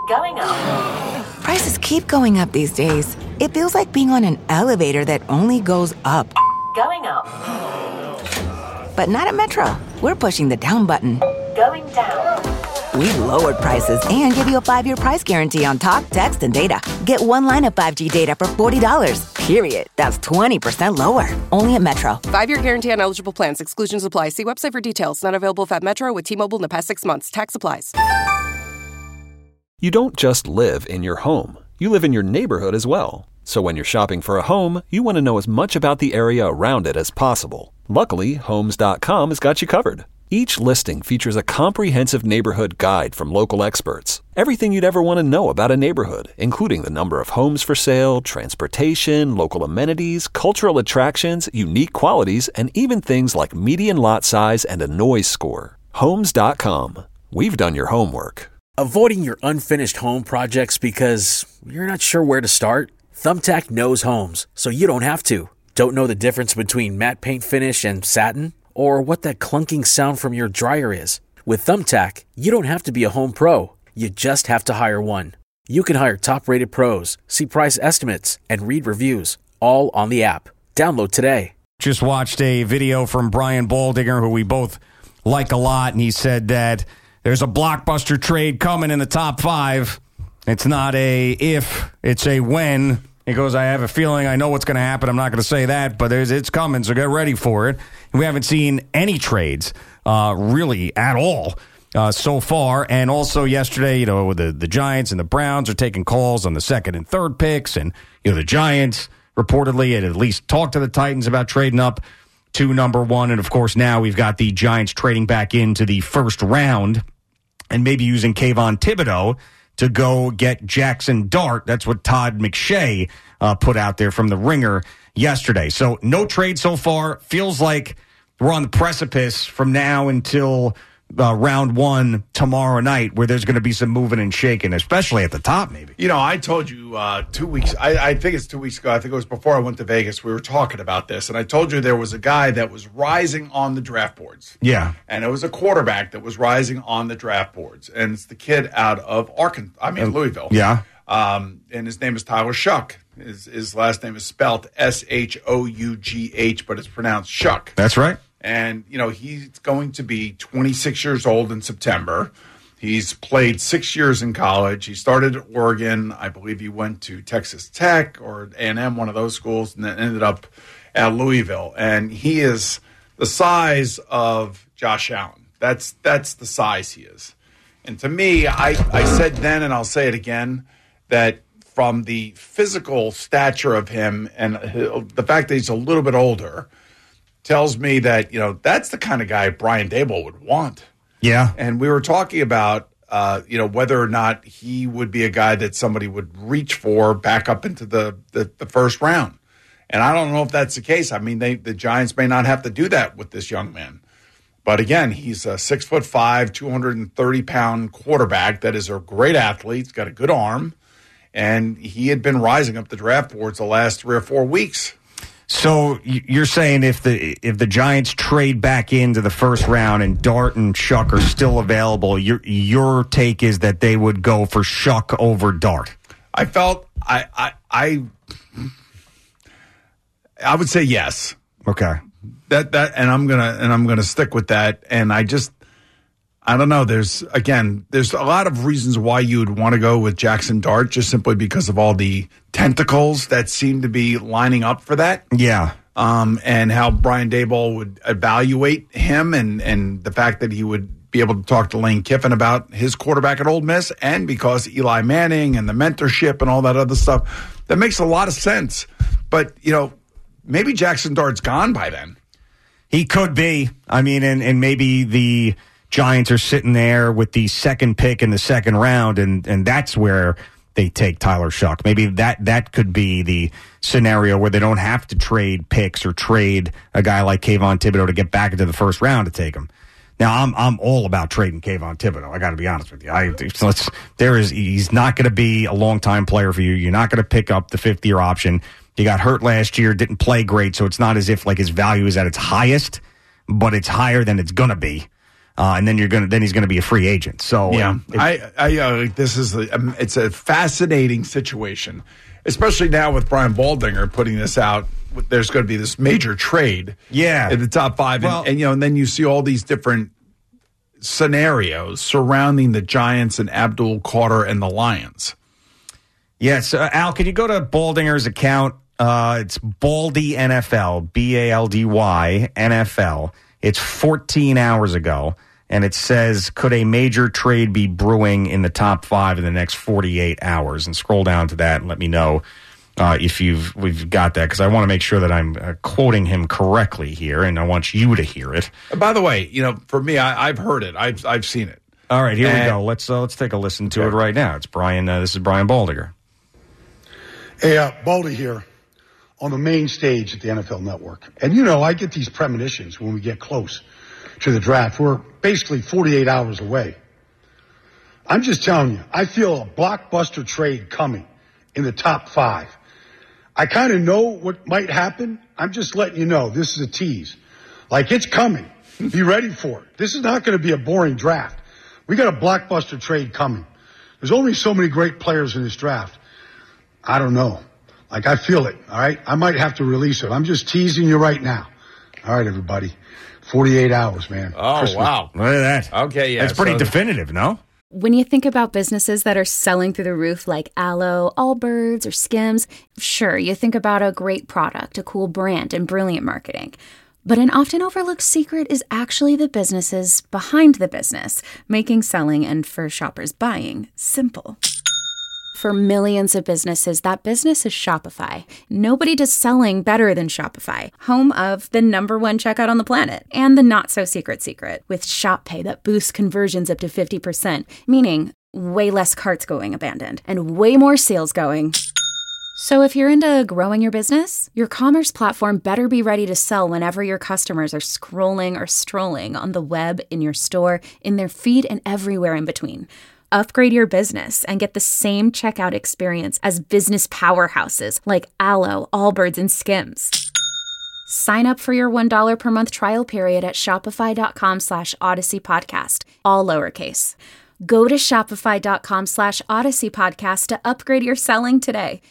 Going up. Prices keep going up these days. It feels like being on an elevator that only goes up. Going up. But not at Metro. We're pushing the down button. Going down. We've lowered prices and give you a 5-year price guarantee on talk, text, and data. Get one line of 5G data for $40, period. That's 20% lower. Only at Metro. 5-year guarantee on eligible plans. Exclusions apply. See website for details. Not available at Metro with T-Mobile in the past 6 months. Tax applies. You don't just live in your home. You live in your neighborhood as well. So when you're shopping for a home, you want to know as much about the area around it as possible. Luckily, Homes.com has got you covered. Each listing features a comprehensive neighborhood guide from local experts. Everything you'd ever want to know about a neighborhood, including the number of homes for sale, transportation, local amenities, cultural attractions, unique qualities, and even things like median lot size and a noise score. Homes.com. We've done your homework. Avoiding your unfinished home projects because you're not sure where to start? Thumbtack knows homes, so you don't have to. Don't know the difference between matte paint finish and satin? Or what that clunking sound from your dryer is? With Thumbtack, you don't have to be a home pro. You just have to hire one. You can hire top-rated pros, see price estimates, and read reviews, all on the app. Download today. Just watched a video from Brian Baldinger, who we both like a lot, and he said that there's a blockbuster trade coming in the top 5. It's not a if, it's a when. He goes, I have a feeling I know what's going to happen. I'm not going to say that, but it's coming, so get ready for it. And we haven't seen any trades really at all so far. And also yesterday, the Giants and the Browns are taking calls on the second and third picks. And, the Giants reportedly had at least talked to the Titans about trading up to number 1. And, of course, now we've got the Giants trading back into the first round and maybe using Kayvon Thibodeau to go get Jackson Dart. That's what Todd McShay put out there from the Ringer yesterday. So no trade so far. Feels like we're on the precipice from now until round 1 tomorrow night, where there's going to be some moving and shaking, especially at the top maybe. I told you 2 weeks, I think it's 2 weeks ago, I think it was before I went to Vegas, we were talking about this, and I told you there was a guy that was rising on the draft boards. Yeah. And it was a quarterback that was rising on the draft boards, and it's the kid out of Louisville. Yeah. And his name is Tyler Shough. His last name is spelled Shough, but it's pronounced Shuck. That's right. And, he's going to be 26 years old in September. He's played 6 years in college. He started at Oregon. I believe he went to Texas Tech or A&M, one of those schools, and then ended up at Louisville. And he is the size of Josh Allen. That's the size he is. And to me, I said then, and I'll say it again, that from the physical stature of him and the fact that he's a little bit older tells me that, that's the kind of guy Brian Daboll would want. Yeah. And we were talking about, whether or not he would be a guy that somebody would reach for back up into the first round. And I don't know if that's the case. I mean, the Giants may not have to do that with this young man. But again, he's a 6'5", 230-pound quarterback that is a great athlete. He's got a good arm. And he had been rising up the draft boards the last 3 or 4 weeks. So you're saying if the Giants trade back into the first round and Dart and Shough are still available, your take is that they would go for Shough over Dart? I felt I would say yes. Okay. That and I'm gonna stick with that. And I don't know. There's a lot of reasons why you would want to go with Jackson Dart, just simply because of all the tentacles that seem to be lining up for that. Yeah. And how Brian Daboll would evaluate him and the fact that he would be able to talk to Lane Kiffin about his quarterback at Ole Miss, and because Eli Manning and the mentorship and all that other stuff, that makes a lot of sense. But, maybe Jackson Dart's gone by then. He could be. I mean, and maybe the Giants are sitting there with the second pick in the second round, and that's where they take Tyler Shough. Maybe that could be the scenario where they don't have to trade picks or trade a guy like Kayvon Thibodeau to get back into the first round to take him. Now, I'm all about trading Kayvon Thibodeau. I got to be honest with you. He's not going to be a long-time player for you. You're not going to pick up the fifth-year option. He got hurt last year, didn't play great, so it's not as if his value is at its highest, but it's higher than it's going to be. and then he's going to be a free agent. So yeah, this is it's a fascinating situation, especially now with Brian Baldinger putting this out. There's going to be this major trade, in the top 5, and then you see all these different scenarios surrounding the Giants and Abdul Carter and the Lions. Yes, Al, can you go to Baldinger's account? It's Baldy NFL, BALDY NFL. It's 14 hours ago, and it says, could a major trade be brewing in the top 5 in the next 48 hours? And scroll down to that and let me know if we've got that, because I want to make sure that I'm quoting him correctly here, and I want you to hear it. By the way, for me, I've heard it. I've seen it. All right, here we go. Let's take a listen to it right now. It's Brian. This is Brian Baldinger. Hey, Baldy here on the main stage at the NFL Network. And, I get these premonitions when we get close to the draft. We're basically 48 hours away. I'm just telling you, I feel a blockbuster trade coming in the top 5. I kind of know what might happen. I'm just letting you know this is a tease. Like, it's coming. Be ready for it. This is not going to be a boring draft. We got a blockbuster trade coming. There's only so many great players in this draft. I don't know. Like, I feel it, all right? I might have to release it. I'm just teasing you right now. All right, everybody. 48 hours, man. Oh, Christmas. wow. Look at that. Okay, yeah. That's pretty definitive, no? When you think about businesses that are selling through the roof like Aloe, Allbirds, or Skims, sure, you think about a great product, a cool brand, and brilliant marketing. But an often overlooked secret is actually the businesses behind the business, making selling and, for shoppers, buying simple. For millions of businesses, that business is Shopify. Nobody does selling better than Shopify, home of the #1 checkout on the planet, and the not-so-secret secret, with Shop Pay that boosts conversions up to 50%, meaning way less carts going abandoned, and way more sales going. So if you're into growing your business, your commerce platform better be ready to sell whenever your customers are scrolling or strolling on the web, in your store, in their feed, and everywhere in between. Upgrade your business and get the same checkout experience as business powerhouses like Aloe, Allbirds, and Skims. Sign up for your $1 per month trial period at shopify.com/Odyssey Podcast, all lowercase. Go to shopify.com/Odyssey Podcast to upgrade your selling today.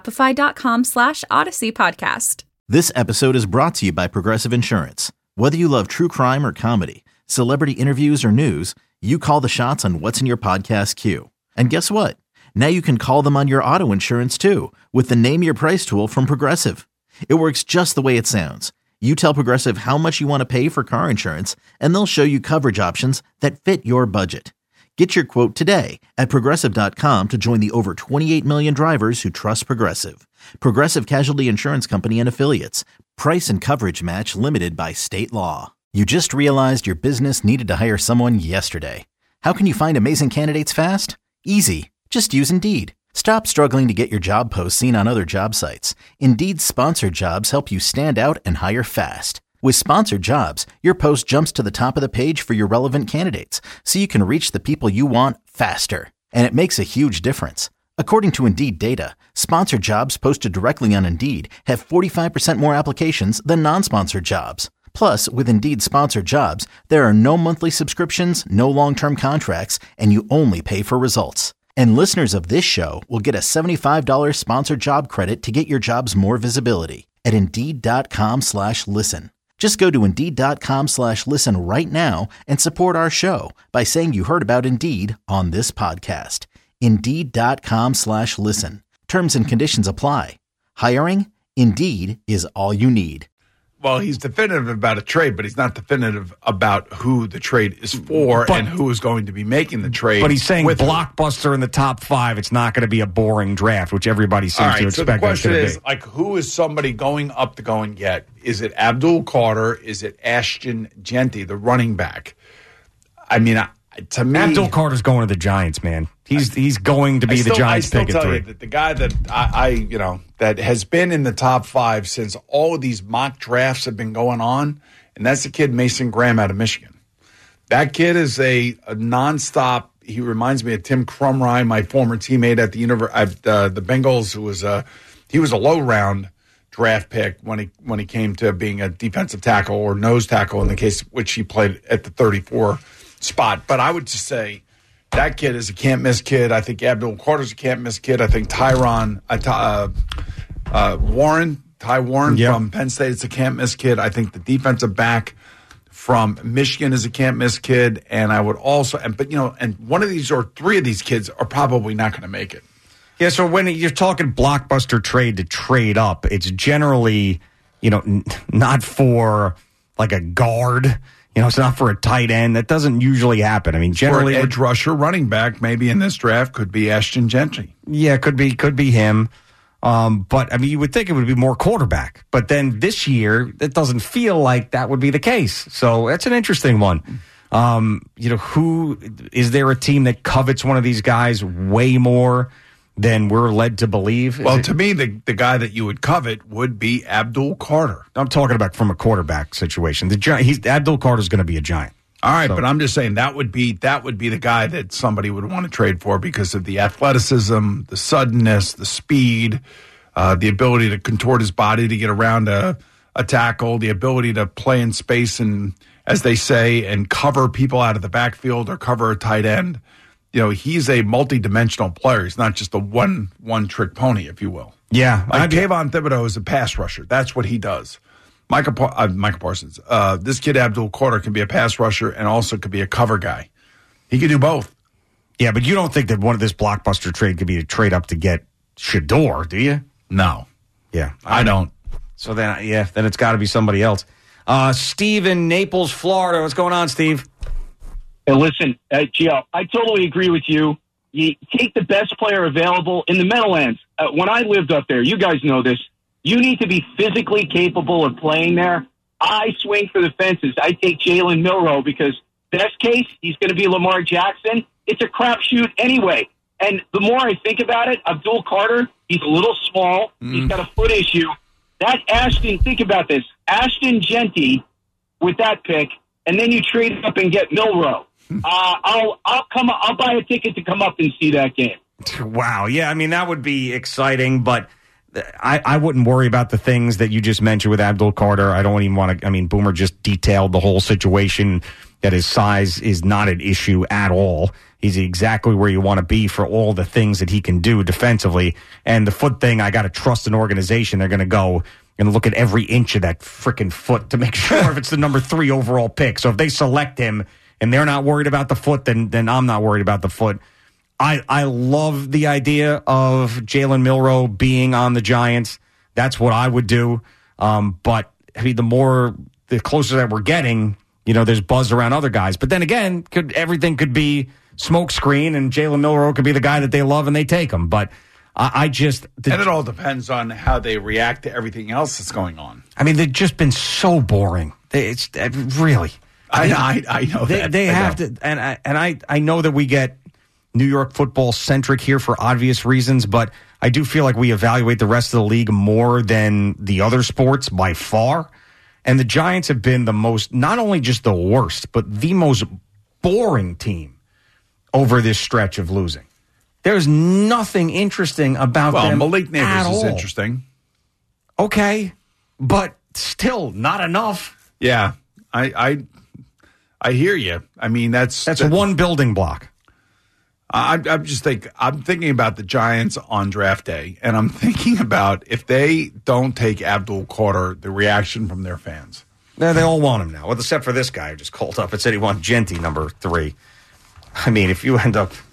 Shopify.com/Odyssey Podcast. This episode is brought to you by Progressive Insurance. Whether you love true crime or comedy, celebrity interviews or news, you call the shots on what's in your podcast queue. And guess what? Now you can call them on your auto insurance too with the Name Your Price tool from Progressive. It works just the way it sounds. You tell Progressive how much you want to pay for car insurance, and they'll show you coverage options that fit your budget. Get your quote today at Progressive.com to join the over 28 million drivers who trust Progressive. Progressive Casualty Insurance Company and Affiliates. Price and coverage match limited by state law. You just realized your business needed to hire someone yesterday. How can you find amazing candidates fast? Easy. Just use Indeed. Stop struggling to get your job posts seen on other job sites. Indeed's sponsored jobs help you stand out and hire fast. With sponsored jobs, your post jumps to the top of the page for your relevant candidates, so you can reach the people you want faster. And it makes a huge difference. According to Indeed data, sponsored jobs posted directly on Indeed have 45% more applications than non-sponsored jobs. Plus, with Indeed sponsored jobs, there are no monthly subscriptions, no long-term contracts, and you only pay for results. And listeners of this show will get a $75 sponsored job credit to get your jobs more visibility at Indeed.com/listen. Just go to Indeed.com/listen right now and support our show by saying you heard about Indeed on this podcast. Indeed.com/listen. Terms and conditions apply. Hiring? Indeed is all you need. Well, he's definitive about a trade, but he's not definitive about who the trade is for and who is going to be making the trade. But he's saying blockbuster in the top 5. It's not going to be a boring draft, which everybody seems to expect. So the question is, who is somebody going up to go and get? Is it Abdul Carter? Is it Ashton Jeanty, the running back? I mean, to me, Abdul Carter's going to the Giants, man. He's going to be the Giants pick at 3. That the guy that I that has been in the top 5 since all of these mock drafts have been going on, and that's the kid Mason Graham out of Michigan. That kid is a nonstop. He reminds me of Tim Crumry, my former teammate at the Bengals, who was he was a low round draft pick when he came to being a defensive tackle or nose tackle in the case which he played at the 34 spot. But I would just say that kid is a can't-miss kid. I think Abdul Carter's a can't-miss kid. I think Ty Warren from Penn State is a can't-miss kid. I think the defensive back from Michigan is a can't-miss kid. And I would also, and one of these or three of these kids are probably not going to make it. Yeah, so when you're talking blockbuster trade to trade up, it's generally, not for like a guard. It's not for a tight end. That doesn't usually happen. I mean, generally, for an edge rusher, running back, maybe in this draft could be Ashton Jeanty. Yeah, could be him. But I mean, you would think it would be more quarterback. But then this year, it doesn't feel like that would be the case. So that's an interesting one. Who is there a team that covets one of these guys way more than we're led to believe? To me, the guy that you would covet would be Abdul Carter. I'm talking about from a quarterback situation. Abdul Carter's going to be a Giant. All right, but I'm just saying that would be the guy that somebody would want to trade for because of the athleticism, the suddenness, the speed, the ability to contort his body to get around a tackle, the ability to play in space and, as they say, and cover people out of the backfield or cover a tight end. He's a multi-dimensional player. He's not just a one-trick pony, if you will. Yeah. Kayvon Thibodeau is a pass rusher. That's what he does. Micah Parsons. This kid, Abdul Carter, can be a pass rusher and also could be a cover guy. He can do both. Yeah, but you don't think that one of this blockbuster trade could be a trade up to get Shedeur, do you? No. Yeah. I don't. So then it's got to be somebody else. Steve in Naples, Florida. What's going on, Steve? Hey, listen, Gio, I totally agree with you. You take the best player available in the Meadowlands. When I lived up there, you guys know this, you need to be physically capable of playing there. I swing for the fences. I take Jalen Milroe because best case, he's going to be Lamar Jackson. It's a crapshoot anyway. And the more I think about it, Abdul Carter, he's a little small. He's got a foot issue. That Ashton, think about this. Ashton Jeanty with that pick, and then you trade up and get Milroe. I'll buy a ticket to come up and see that game. Wow. Yeah, I mean, that would be exciting, but I wouldn't worry about the things that you just mentioned with Abdul Carter. I don't even want to. I mean, Boomer just detailed the whole situation, that his size is not an issue at all. He's exactly where you want to be for all the things that he can do defensively. And the foot thing, I got to trust an organization. They're going to go and look at every inch of that freaking foot to make sure if it's the number 3 overall pick. So if they select him and they're not worried about the foot, then I'm not worried about the foot. I love the idea of Jalen Milroe being on the Giants. That's what I would do. But I mean, the closer that we're getting, there's buzz around other guys. But then again, everything could be smokescreen, and Jalen Milroe could be the guy that they love and they take him. But and it all depends on how they react to everything else that's going on. I mean, they've just been so boring. It's really. I know that they have to, and I know that we get New York football centric here for obvious reasons, but I do feel like we evaluate the rest of the league more than the other sports by far. And the Giants have been the most, not only just the worst, but the most boring team over this stretch of losing. There's nothing interesting about them. Well, Malik Neighbors is all interesting. Okay, but still not enough. Yeah, I hear you. I mean, that's one building block. I'm thinking about the Giants on draft day, and I'm thinking about if they don't take Abdul Carter, the reaction from their fans. They all want him now, well, except for this guy who just called up and said he wants Jeanty, number 3. I mean, if you end up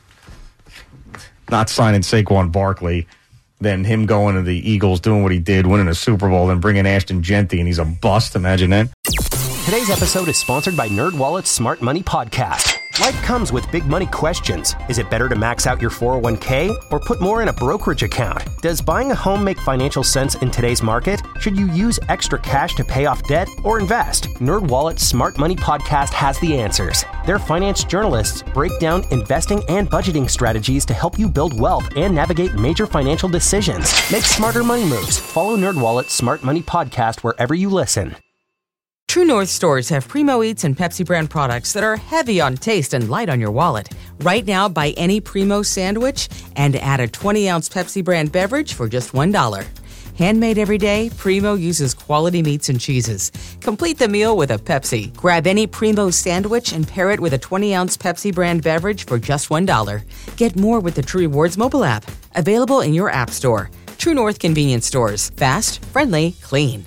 not signing Saquon Barkley, then him going to the Eagles, doing what he did, winning a Super Bowl, and bringing Ashton Jeanty, and he's a bust, imagine that. Today's episode is sponsored by NerdWallet's Smart Money Podcast. Life comes with big money questions. Is it better to max out your 401k or put more in a brokerage account? Does buying a home make financial sense in today's market? Should you use extra cash to pay off debt or invest? NerdWallet's Smart Money Podcast has the answers. Their finance journalists break down investing and budgeting strategies to help you build wealth and navigate major financial decisions. Make smarter money moves. Follow NerdWallet's Smart Money Podcast wherever you listen. True North stores have Primo Eats and Pepsi brand products that are heavy on taste and light on your wallet. Right now, buy any Primo sandwich and add a 20-ounce Pepsi brand beverage for just $1. Handmade every day, Primo uses quality meats and cheeses. Complete the meal with a Pepsi. Grab any Primo sandwich and pair it with a 20-ounce Pepsi brand beverage for just $1. Get more with the True Rewards mobile app. Available in your app store. True North Convenience Stores. Fast, friendly, clean.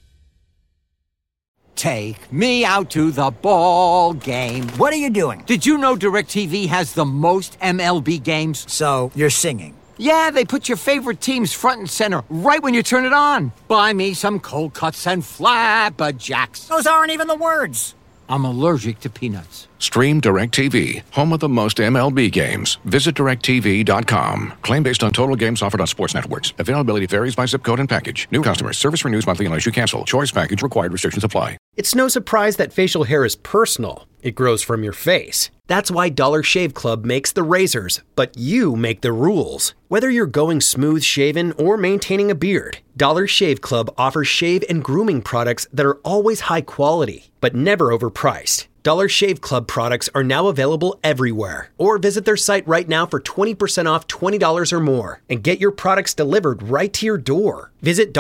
Take me out to the ball game. What are you doing? Did you know DirecTV has the most MLB games? So, you're singing. Yeah, they put your favorite teams front and center right when you turn it on. Buy me some cold cuts and flapjacks. Those aren't even the words. I'm allergic to peanuts. Stream DirecTV, home of the most MLB games. Visit DirecTV.com. Claim based on total games offered on sports networks. Availability varies by zip code and package. New customers. Service renews monthly unless you cancel. Choice package required. Restrictions apply. It's no surprise that facial hair is personal. It grows from your face. That's why Dollar Shave Club makes the razors, but you make the rules. Whether you're going smooth shaven or maintaining a beard, Dollar Shave Club offers shave and grooming products that are always high quality, but never overpriced. Dollar Shave Club products are now available everywhere. Or visit their site right now for 20% off $20 or more and get your products delivered right to your door. Visit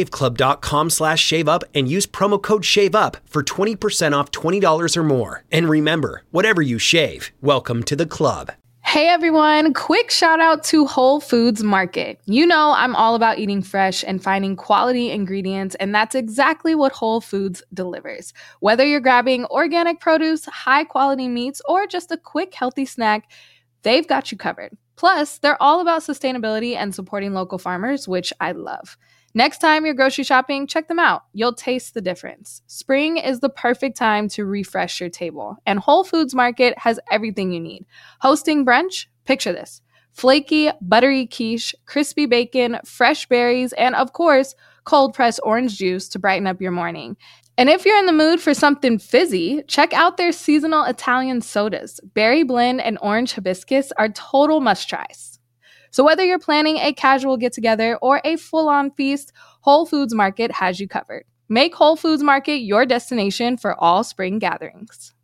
dollarshaveclub.com/shaveup and use promo code SHAVEUP for 20% off $20 or more. And remember, whatever you shave, welcome to the club. Hey everyone, quick shout out to Whole Foods Market. You know I'm all about eating fresh and finding quality ingredients, and that's exactly what Whole Foods delivers. Whether you're grabbing organic produce, high quality meats, or just a quick healthy snack, they've got you covered. Plus, they're all about sustainability and supporting local farmers, which I love. Next time you're grocery shopping, check them out. You'll taste the difference. Spring is the perfect time to refresh your table, and Whole Foods Market has everything you need. Hosting brunch? Picture this. Flaky, buttery quiche, crispy bacon, fresh berries, and of course, cold-pressed orange juice to brighten up your morning. And if you're in the mood for something fizzy, check out their seasonal Italian sodas. Berry blend and orange hibiscus are total must-tries. So whether you're planning a casual get-together or a full-on feast, Whole Foods Market has you covered. Make Whole Foods Market your destination for all spring gatherings.